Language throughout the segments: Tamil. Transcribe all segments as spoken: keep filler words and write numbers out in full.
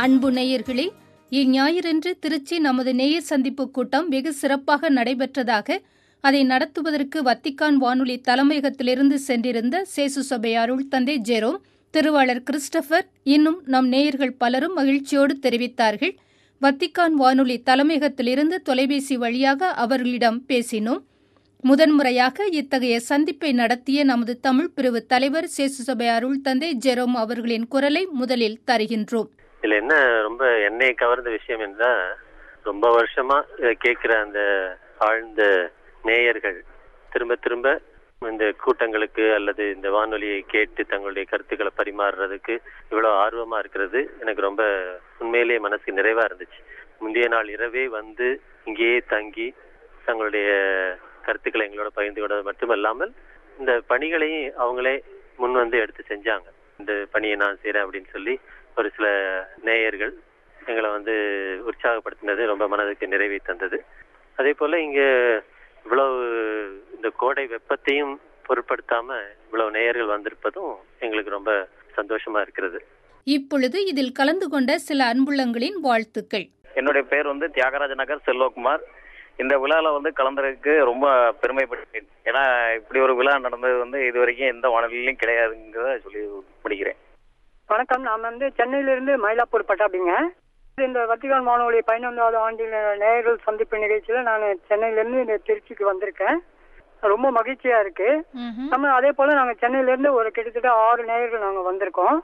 அன்பு நேயர்களே, இந்ஞாயிறன்று திருச்சி நமது நேயர் சந்திப்பு கூட்டம் வெகு சிறப்பாக நடைபெற்றதாக அதை நடத்துவதற்கு வத்திக்கான் வானொலி தலைமையகத்திலிருந்து சென்றிருந்த சேசு சபை அருள் தந்தை ஜெரோம், திருவாளர் கிறிஸ்டபர் இன்னும் நம் நேயர்கள் பலரும் மகிழ்ச்சியோடு தெரிவித்தார்கள். வத்திக்கான் வானொலி தலைமையகத்திலிருந்து தொலைபேசி வழியாக அவர்களிடம் பேசினோம். முதன்முறையாக இத்தகைய சந்திப்பை நடத்திய நமது தமிழ் பிரிவு தலைவர் சேசு சபை அருள் தந்தை ஜெரோம் அவர்களின் குரலை முதலில் தருகின்றோம். இதுல என்ன ரொம்ப என்னை கவர்ந்த விஷயம் என்றால், ரொம்ப வருஷமா கேட்கிற அந்த ஆழ்ந்த நேயர்கள் திரும்ப திரும்ப இந்த கூட்டங்களுக்கு அல்லது இந்த வானொலியை கேட்டு தங்களுடைய கருத்துக்களை பரிமாறுறதுக்கு இவ்வளவு ஆர்வமா இருக்கிறது எனக்கு ரொம்ப உண்மையிலேயே மனசுக்கு நிறைவா இருந்துச்சு. முந்தைய நாள் இரவே வந்து இங்கேயே தங்கி தங்களுடைய கருத்துக்களை எங்களோட பகிர்ந்து கொண்டது மட்டுமல்லாமல் இந்த பணிகளையும் அவங்களே முன் வந்து எடுத்து செஞ்சாங்க. இந்த பணியை நான் செய்யறேன் அப்படின்னு சொல்லி ஒரு சில நேயர்கள் எங்களை வந்து உற்சாகப்படுத்தினது ரொம்ப மனதுக்கு நிறைவை தந்தது. அதே போல இங்க இவ்வளவு இந்த கோடை வெப்பத்தையும் பொருட்படுத்தாம இவ்வளவு நேயர்கள் வந்திருப்பதும் எங்களுக்கு ரொம்ப சந்தோஷமா இருக்கிறது. இப்பொழுது இதில் கலந்து கொண்ட சில அன்புள்ளங்களின் வாழ்த்துக்கள். என்னுடைய பேர் வந்து தியாகராஜ நகர் செல்வகுமார். இந்த விழாவில் வந்து கலந்துறதுக்கு ரொம்ப பெருமைப்பட்டேன். ஏன்னா இப்படி ஒரு விழா நடந்தது வந்து இது வரைக்கும் எந்த வானொலியிலும் கிடையாதுங்கிறத சொல்லி முடிக்கிறேன். வணக்கம், நான் வந்து சென்னையிலிருந்து மயிலாப்பூர் பட்டாபிங்க. இந்த வத்திக்கான் வானொலி பதினொன்றாவது ஆண்டில் நேயர்கள் சந்திப்பு நிகழ்ச்சியில நான் சென்னையிலிருந்து இந்த திருச்சிக்கு வந்திருக்கேன். ரொம்ப மகிழ்ச்சியா இருக்கு. நம்ம அதே போல நாங்க சென்னையில இருந்து ஒரு கிட்டத்தட்ட ஆறு நேயர்கள் நாங்க வந்திருக்கோம்.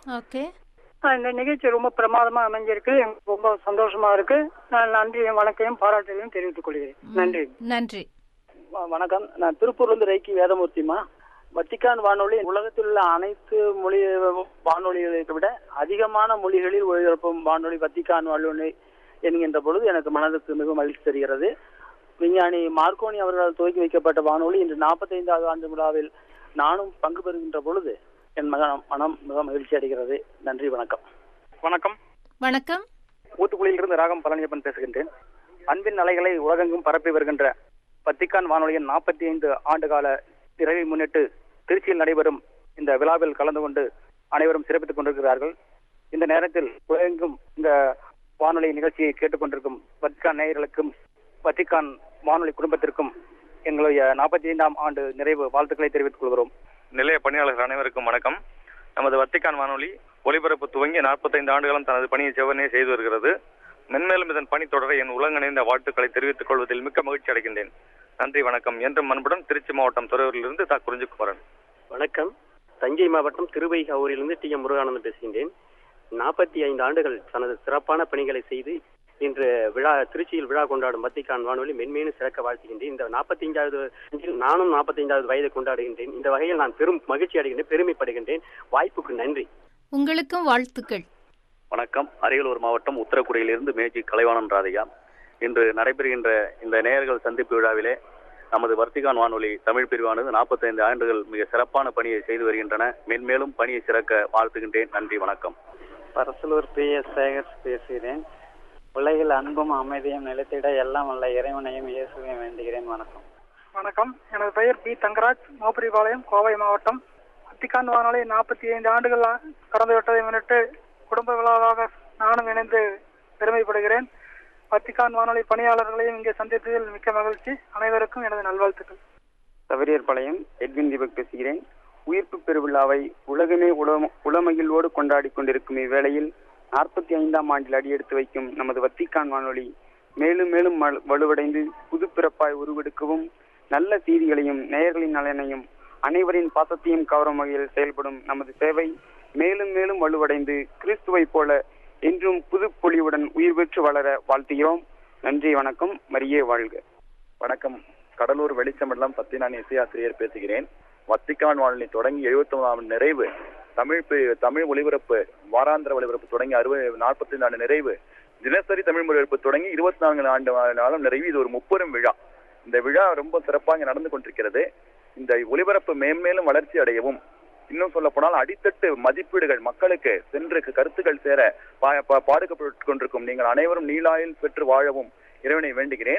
இந்த நிகழ்ச்சி ரொம்ப பிரமாதமா அமைஞ்சிருக்கு. எனக்கு ரொம்ப சந்தோஷமா இருக்கு. நான் நன்றியும் வணக்கையும் பாராட்டையும் தெரிவித்துக் கொள்கிறேன். நன்றி. நன்றி. வணக்கம், நான் திருப்பூர்ல இருந்து ரைக்கி வேதமூர்த்திமா. வத்திக்கான் வானொலி உலகத்தில் உள்ள அனைத்து மொழி வானொலிகளை விட அதிகமான மொழிகளில் ஒளிபரப்பும் வானொலி வத்திக்கான் வானொலி என்கின்ற பொழுது எனக்கு மனதுக்கு மிக மகிழ்ச்சி தருகிறது. விஞ்ஞானி மார்க்கோனி அவர்களால் துவக்கி வைக்கப்பட்ட வானொலி இன்று நாற்பத்தி ஐந்தாவது ஆண்டு விழாவில் நானும் பங்கு பெறுகின்ற பொழுது என் மகன் மனம் மிக மகிழ்ச்சி அடைகிறது. நன்றி, வணக்கம். வணக்கம். வணக்கம். ஊத்துக்குளியிலிருந்து ராகம் பழனியப்பன் பேசுகின்றேன். அன்பின் அலைகளை உலகெங்கும் பரப்பி வருகின்ற வத்திக்கான் வானொலியின் நாற்பத்தி ஐந்து ஆண்டு கால நிறைவை முன்னிட்டு திருச்சியில் நடைபெறும் இந்த விழாவில் கலந்து கொண்டு அனைவரும் சிறப்பித்துக் கொண்டிருக்கிறார்கள். இந்த நேரத்தில் உலகெங்கும் இந்த வானொலி நிகழ்ச்சியை கேட்டுக்கொண்டிருக்கும் வத்திக்கான் நேயர்களுக்கும் வத்திக்கான் வானொலி குடும்பத்திற்கும் எங்களுடைய நாற்பத்தி ஐந்தாம் ஆண்டு நிறைவு வாழ்த்துக்களை தெரிவித்துக் கொள்கிறோம். நிலைய பணியாளர்கள் அனைவருக்கும் வணக்கம். நமது வத்திக்கான் வானொலி ஒலிபரப்பு துவங்கி நாற்பத்தைந்து ஆண்டுகளும் தனது பணியை செவ்வனே செய்து வருகிறது. மென்மேலும் இதன் பணி தொடர என் உலகணிந்த வாழ்த்துக்களை தெரிவித்துக் கொள்வதில் மிக்க மகிழ்ச்சி அடைகின்றேன். நன்றி, வணக்கம். என்றும் அன்புடன் திருச்சி மாவட்டம் துறையூரிலிருந்து தா குறிஞ்சிக்குமரன். வணக்கம். தஞ்சை மாவட்டம் திருவைகாவூரிலிருந்து டி எம் முருகானந்தன் பேசுகின்றேன். நாற்பத்தி ஐந்து ஆண்டுகள் தனது சிறப்பான பணிகளை செய்து இன்று விழா திருச்சியில் விழா கொண்டாடும் வத்திக்கான் வானொலி மென்மேலும் சிறக்க வாழ்த்துகின்றேன். இந்த நாற்பத்தி ஐந்தாவது நானும் நாற்பத்தி ஐந்தாவது வயதை கொண்டாடுகின்றேன். இந்த வகையில் நான் பெரும் மகிழ்ச்சி அடைகின்றேன், பெருமைப்படுகின்றேன். வாய்ப்புக்கு நன்றி. உங்களுக்கும் வாழ்த்துக்கள். வணக்கம். அரியலூர் மாவட்டம் உத்தரக்குடியிலிருந்து மேஜி கலைவாணன் ராதையா. இன்று நடைபெறுகின்ற இந்த நேயர்கள் சந்திப்பு விழாவிலே நமது வத்திக்கான் வானொலி தமிழ் பிரிவானது நாற்பத்தி ஐந்து ஆண்டுகள் மிக சிறப்பான பணியை செய்து வருகின்றன. மென்மேலும் பணியை சிறக்க வாழ்த்துகின்றேன். நன்றி, வணக்கம். பரசலூர் பி எஸ் சேகர் பேசுகிறேன். உலகில் அன்பும் அமைதியும் நிலைத்திட எல்லாம் உள்ள இறைவனையும் இயேசுவையும் வேண்டுகிறேன். வணக்கம். வணக்கம், எனது பெயர் பி தங்கராஜ், மோப்பரிபாளையம், கோவை மாவட்டம். வத்திக்கான் வானொலி நாற்பத்தி ஐந்து ஆண்டுகள் கடந்து விட்டதை முன்னிட்டு குடும்ப விழாவாக நானும் இணைந்து பெருமைப்படுகிறேன். வத்திக்கான் வானொலி பணியாளர்களையும் இங்கே சந்தித்ததில் மிக்க மகிழ்ச்சி. அனைவருக்கும் எனது நல்வாழ்த்துக்கள். சவரியர்பாளையம் எட்வின் தீபக் பேசுகிறேன். உயிர்ப்பு பெருவிழாவை உலகமே உளமகிழ்வோடு கொண்டாடி கொண்டிருக்கும் இவ்வேளையில் நாற்பத்தி ஐந்தாம் ஆண்டில் அடியெடுத்து வைக்கும் நமது வத்திக்கான் வானொலி மேலும் மேலும் வலுவடைந்து புது பிறப்பாய் உருவெடுக்கவும் நல்ல செய்திகளையும் நேயர்களின் நலனையும் அனைவரின் பாசத்தையும் கவரும் வகையில் செயல்படும் நமது சேவை மேலும் மேலும் வலுவடைந்து கிறிஸ்துவை போல என்றும் புது பொலிவுடன் உயிர் பெற்று வளர வாழ்த்துகிறோம். நன்றி, வணக்கம். மரியே வாழ்க. வணக்கம். கடலூர் வெளிச்சமண்டலம் சத்யநாராயண இசையாசிரியர் பேசுகிறேன். வத்திக்கான் வானொலி தொடங்கி எழுபத்தி ஒன்பதாம் நிறைவு, தமிழ் தமிழ் ஒலிபரப்பு வாராந்திர ஒலிபரப்பு தொடங்கி அறுபது நாற்பத்தி ஐந்து ஆண்டு நிறைவு, தினசரி தமிழ் ஒலிபரப்பு தொடங்கி இருபத்தி நான்கு ஆண்டு நாளும் நிறைவு. இது ஒரு முப்பெரும் விழா. இந்த விழா ரொம்ப சிறப்பாக நடந்து கொண்டிருக்கிறது. இந்த ஒலிபரப்பு மேன்மேலும் வளர்ச்சி அடையவும், இன்னும் சொல்ல போனால் அடித்தட்டு மதிப்பீடுகள் மக்களுக்கு சென்று கருத்துக்கள் சேர பாடுபட்டு கொண்டிருக்கும் நீங்கள் அனைவரும் நீளாயில் பெற்று வாழவும் இறைவனை வேண்டுகிறேன்.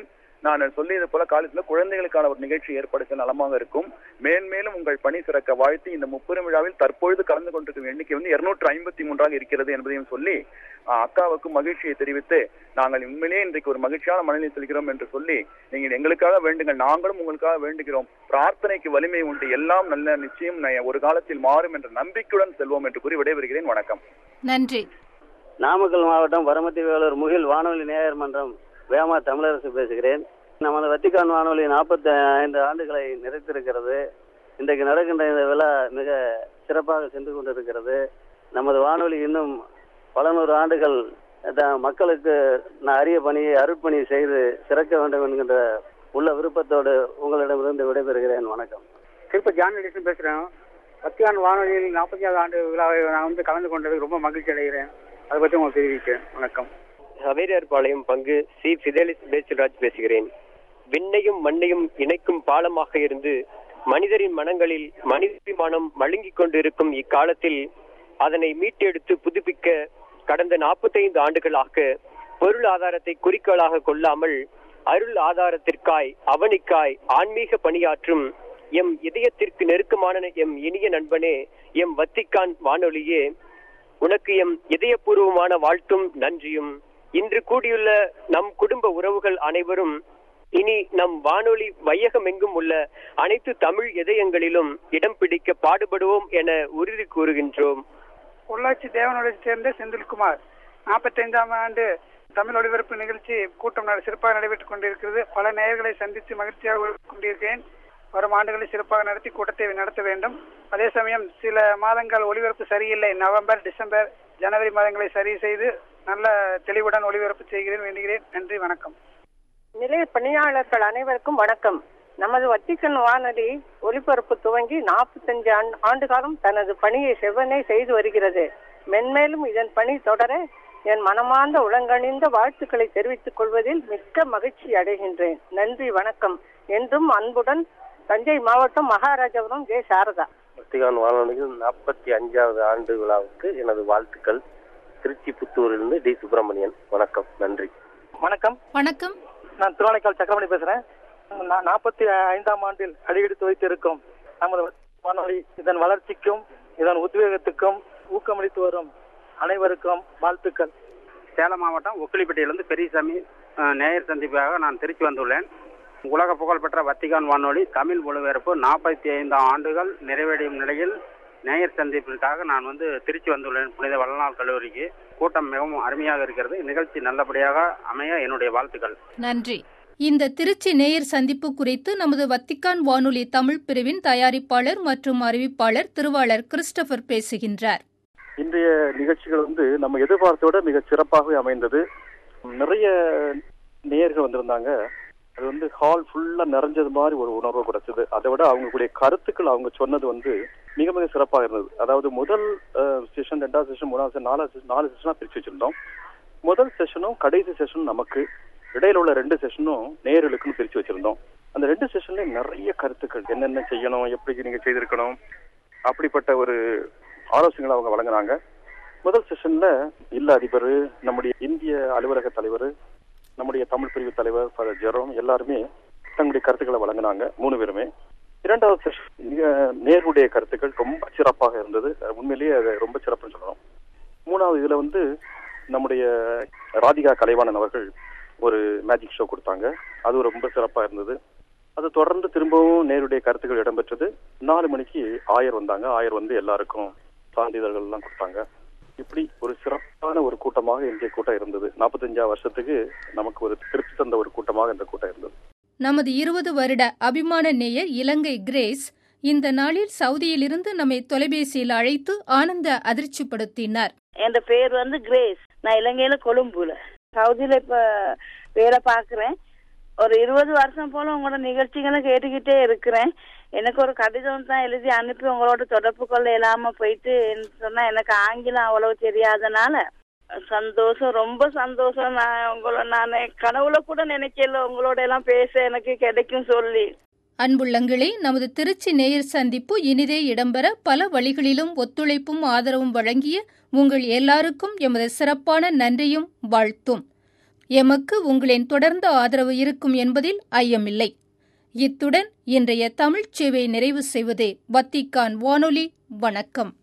நான் சொல்லியது போல காலத்துல குழந்தைகளுக்கான ஒரு நிகழ்ச்சி ஏற்படுத்த நலமாக இருக்கும். மேன்மேலும் உங்கள் பணி சிறக்க வாழ்த்தி இந்த முப்பெரும் விழாவில் தற்பொழுது கலந்து கொண்டிருக்கும் எண்ணிக்கை வந்து இருநூற்று ஐம்பத்தி மூன்றாக இருக்கிறது என்பதையும் சொல்லி அக்காவுக்கு மகிழ்ச்சியை தெரிவித்து நாங்கள் உண்மையிலேயே இன்றைக்கு ஒரு மகிழ்ச்சியான மனநிலை செல்கிறோம் என்று சொல்லி நீங்கள் எங்களுக்காக வேண்டுங்கள், நாங்களும் உங்களுக்காக வேண்டுகிறோம். பிரார்த்தனைக்கு வலிமை உண்டு, எல்லாம் நல்ல நிச்சயம் ஒரு காலத்தில் மாறும் என்ற நம்பிக்கையுடன் செல்வோம் என்று கூறி விடைபெறுகிறேன். வணக்கம். நன்றி. நாமக்கல் மாவட்டம் வரமத்தி வேலூர் முகில் வானொலி நேயர் மன்றம் வேமா தமிழரசு பேசுகிறேன். நமது வத்திக்கான் வானொலி நாற்பத்தி ஐந்து ஆண்டுகளை நிறைத்திருக்கிறது. இன்றைக்கு நடக்கின்ற இந்த விழா மிக சிறப்பாக சென்று கொண்டிருக்கிறது. நமது வானொலி இன்னும் பல நூறு ஆண்டுகள் மக்களுக்கு அரிய பணியை அருட்பணியை செய்து சிறக்க வேண்டும் என்கின்ற உள்ள விருப்பத்தோடு உங்களிடமிருந்து விடைபெறுகிறேன். வணக்கம். திருப்பதி ஜான் பேசுகிறேன். வத்திக்கான் வானொலியில் நாற்பத்தி ஆறு ஆண்டு விழாவை நான் வந்து கலந்து கொண்டது ரொம்ப மகிழ்ச்சி அடைகிறேன். அதை பற்றி உங்களுக்கு தெரிவிக்கிறேன். வணக்கம். ஹவேரியார்பாளையம் பங்கு சி பிடேலிஸ் பேச்சுராஜ் பேசுகிறேன். விண்ணையும் மண்ணையும் இணைக்கும் பாலமாக இருந்து மனிதரின் மனங்களில் மனிதாபிமானம் மழுங்கிக் கொண்டிருக்கும் இக்காலத்தில் அதனை மீட்டெடுத்து புதுப்பிக்க கடந்த நாற்பத்தி ஐந்து ஆண்டுகளாக பொருள் ஆதாரத்தை குறிக்கோளாக கொள்ளாமல் அருள் ஆதாரத்திற்காய் அவனிக்காய் ஆன்மீக பணியாற்றும் எம் இதயத்திற்கு நெருக்கமான எம் இனிய நண்பனே, எம் வத்திக்கான் வானொலியே, உனக்கு எம் இதயபூர்வமான வாழ்த்தும் நன்றியும். இன்று கூடியுள்ள நம் குடும்ப உறவுகள் அனைவரும் இனி நம் வானொலி வையகம் எங்கும் உள்ள அனைத்து தமிழ் இதயங்களிலும் இடம் பிடிக்க பாடுபடுவோம் என உறுதி கூறுகின்றோம். பொள்ளாச்சி தேவனோட சேர்ந்த செந்தில்குமார். நாற்பத்தி ஐந்தாம் ஆண்டு தமிழ் ஒளிபரப்பு நிகழ்ச்சி கூட்டம் சிறப்பாக நடைபெற்றுக் கொண்டிருக்கிறது. பல நேயர்களை சந்தித்து மகிழ்ச்சியாக கொண்டிருக்கிறேன். வரும் ஆண்டுகளில் சிறப்பாக நடத்தி கூட்டத்தை நடத்த வேண்டும். அதே சமயம் சில மாதங்கள் ஒளிபரப்பு சரியில்லை. நவம்பர், டிசம்பர், ஜனவரி மாதங்களை சரி செய்து நல்ல தெளிவுடன் ஒளிபரப்பு செய்கிறேன் வேண்டுகிறேன். நன்றி, வணக்கம். நிலைய பணியாளர்கள் அனைவருக்கும் வணக்கம். நமது வத்திக்கான் வானொலி ஒலிபரப்பு துவங்கி நாற்பத்தஞ்சு ஆண்டு காலம் தனது பணியை செவ்வனே செய்து வருகிறது. மென்மேலும் இதன் பணி தொடர என் மனமார்ந்த உளங்கணிந்த வாழ்த்துக்களை தெரிவித்துக் கொள்வதில் மிக்க மகிழ்ச்சி அடைகின்றேன். நன்றி, வணக்கம். என்றும் அன்புடன் தஞ்சை மாவட்டம் மகாராஜபுரம் ஜே சாரதா. வத்திக்கான் வானொலியில் நாற்பத்தி அஞ்சாவது ஆண்டு விழாவுக்கு எனது வாழ்த்துக்கள். திருச்சி புத்தூரிலிருந்து டி சுப்பிரமணியன். வணக்கம், நன்றி. வணக்கம். வணக்கம். நான் திருவானைக்கால் சக்கரமணி பேசுறேன். நாற்பத்தி ஐந்தாம் ஆண்டில் அடியெடுத்து வைத்திருக்கும் நமது வானொலி இதன் வளர்ச்சிக்கும் இதன் உத்வேகத்துக்கும் ஊக்கமளித்து வரும் அனைவருக்கும் வாழ்த்துக்கள். சேலம் மாவட்டம் ஒக்கிலிப்பட்டியிலிருந்து பெரியசாமி நேயர் சந்திப்பாக நான் திருச்சி வந்துள்ளேன். உலக புகழ்பெற்ற வத்திக்கான் வானொலி தமிழ் ஒளிபரப்பு நாற்பத்தி ஐந்தாம் ஆண்டுகள் நிறைவடையும் நிலையில் நேயர் சந்திப்பிற்காக நான் வந்து திருச்சி வந்துள்ளேன். புனித வளநாள் கல்லூரிக்கு கூட்டம் மிகவும் அருமையாக இருக்கிறது. நிகழ்ச்சி நல்லபடியாக அமைய என்னுடைய வாழ்த்துக்கள். நன்றி. இந்த திருச்சி நேயர் சந்திப்பு குறித்து நமது வத்திக்கான் வானொலி தமிழ் பிரிவின் தயாரிப்பாளர் மற்றும் அறிவிப்பாளர் திருவாளர் கிறிஸ்டபர் பேசுகின்றார். இன்றைய நிகழ்ச்சிகள் வந்து நம்ம எதிர்பார்த்தோட மிக சிறப்பாகவே அமைந்தது. நிறைய நேயர்கள் வந்திருந்தாங்க. அது வந்து ஹால் ஃபுல்லா நிறைஞ்சது மாதிரி ஒரு உணர்வை கொடுத்தது. அதை விட அவங்களுடைய கருத்துக்கள் அவங்க சொன்னது வந்து மிக மிக சிறப்பாக இருந்தது. அதாவது முதல் செஷன், ரெண்டாவது செஷன், மூணாவது செஷன், நாலாவது செஷன், நாலு செஷனா பிரிச்சு வச்சிருந்தோம். முதல் செஷனும் கடைசி செஷனும் நமக்கு, இடையில உள்ள ரெண்டு செஷனும் நேயர்களுக்குன்னு பிரிச்சு வச்சிருந்தோம். அந்த ரெண்டு செஷன்ல நிறைய கருத்துக்கள், என்னென்ன செய்யணும், எப்படி நீங்க செய்திருக்கணும், அப்படிப்பட்ட ஒரு ஆலோசனைகளை அவங்க வழங்கினாங்க. முதல் செஷன்ல இல்ல அதிபர், நம்முடைய இந்திய அலுவலக தலைவர், நம்முடைய தமிழ் பிரிவு தலைவர் ஃபாதர் ஜெரோம் எல்லாருமே தங்களுடைய கருத்துக்களை வழங்கினாங்க, மூணு பேருமே. இரண்டாவது செஷன் மிக நேருடைய கருத்துக்கள் ரொம்ப சிறப்பாக இருந்தது. உண்மையிலேயே அதை ரொம்ப சிறப்புன்னு சொல்லணும். மூணாவது இதுல வந்து நம்முடைய ராதிகா கலைவாணன் அவர்கள் ஒரு மேஜிக் ஷோ கொடுத்தாங்க. அது ரொம்ப சிறப்பாக இருந்தது. அதை தொடர்ந்து திரும்பவும் நேருடைய கருத்துக்கள் இடம்பெற்றது. நாலு மணிக்கு ஆயர் வந்தாங்க. ஆயர் வந்து எல்லாருக்கும் சான்றிதழ்கள் எல்லாம் கொடுத்தாங்க. இப்படி ஒரு சிறப்பான ஒரு கூட்டமாக இன்றைய கூட்டம் இருந்தது. நாற்பத்தஞ்சாவது வருஷத்துக்கு நமக்கு ஒரு திருப்தி தந்த ஒரு கூட்டமாக இந்த கூட்டம் இருந்தது. நமது இருபது வருட அபிமான நேயர் இலங்கை கிரேஸ் இந்த நாளில் சவுதியிலிருந்து நம்மை தொலைபேசியில் அழைத்து ஆனந்த அதிர்ச்சிப்படுத்தினார். என் பேர் வந்து கிரேஸ். நான் இலங்கையில கொழும்புல சவுதியில இப்ப வேலை பாக்குறேன். ஒரு இருபது வருஷம் போல உங்களோட நிகழ்ச்சிகளை கேட்டுக்கிட்டே இருக்கிறேன். எனக்கு ஒரு கடிதம் தான் எழுதி அனுப்பி உங்களோட தொடர்பு கொள்ள இல்லாம போயிட்டு சொன்னா எனக்கு ஆங்கிலம் அவ்வளவு தெரியாதனால சந்தோஷம், ரொம்ப சந்தோஷம். நான் உங்களோட நான் கனவுல கூட நினைக்கல உங்களோட எல்லாம் பேச எனக்கு கிடைக்கும் சொல்லி. அன்புள்ளங்களே, நமது திருச்சி நேயர் சந்திப்பு இனிதே இடம்பெற பல வழிகளிலும் ஒத்துழைப்பும் ஆதரவும் வழங்கிய உங்கள் எல்லாருக்கும் எமது சிறப்பான நன்றியும் வாழ்த்தும். எமக்கு உங்களின் தொடர்ந்த ஆதரவு இருக்கும் என்பதில் ஐயமில்லை. இத்துடன் இன்றைய தமிழ்ச் சேவை நிறைவு செய்வது வத்திக்கான் வானொலி. வணக்கம்.